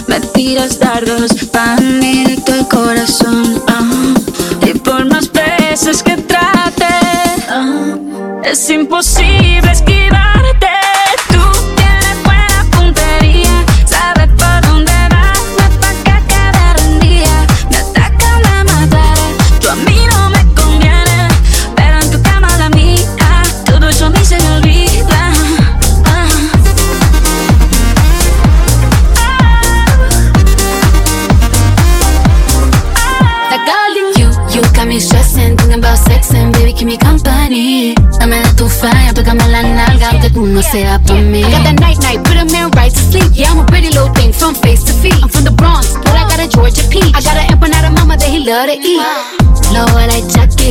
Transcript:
Me tiras dardos van directo al corazón. Y por más veces que trate, es imposible esquivarte. Tú tienes buena puntería, sabes por dónde va, no es pa' que quede rendida. Me atacan, me mataré, tú a mí no me conviene, pero en tu cama la mía, todo eso a mí se me olvida. You got me stressing, thinking about sexing, baby, keep me company. Dame de tu falla, pégame la nalga, aunque tú no seas pa' mí. I got that night, put a man right to sleep. Yeah, I'm a pretty little thing from face to feet. I'm from the Bronx, but I got a Georgia peach. I got an empanada mama that he love to eat. Low like Chucky.